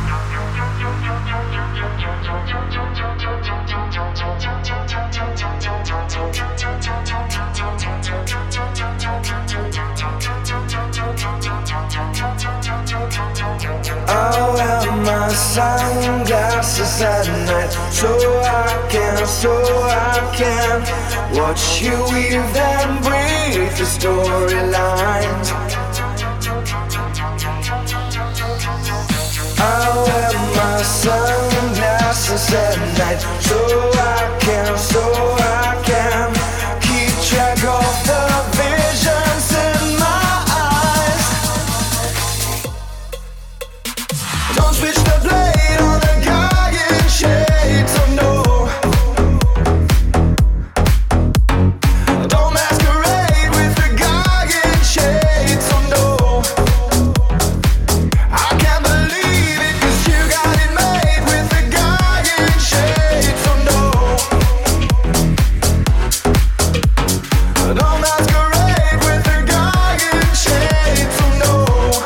I wear my sunglasses at night so I can watch you weave and breathe the storylines. I wear my sunglasses at night so I can keep track of the visions in my eyes. Don't switch the blade on the guy in shades, oh no. Don't masquerade with the guy in shades, oh no. I can't believe it, 'cause you got it made with the guy in shades, oh no. Don't masquerade with the guy in shades, oh no.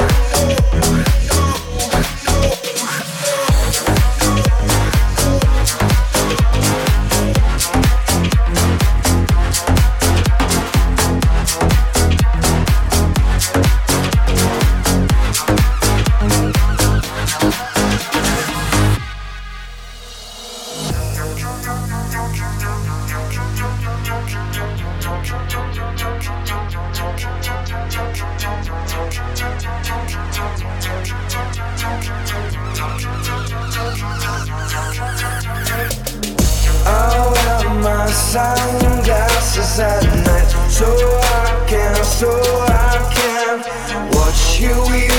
I wear my sunglasses at night so I can watch you.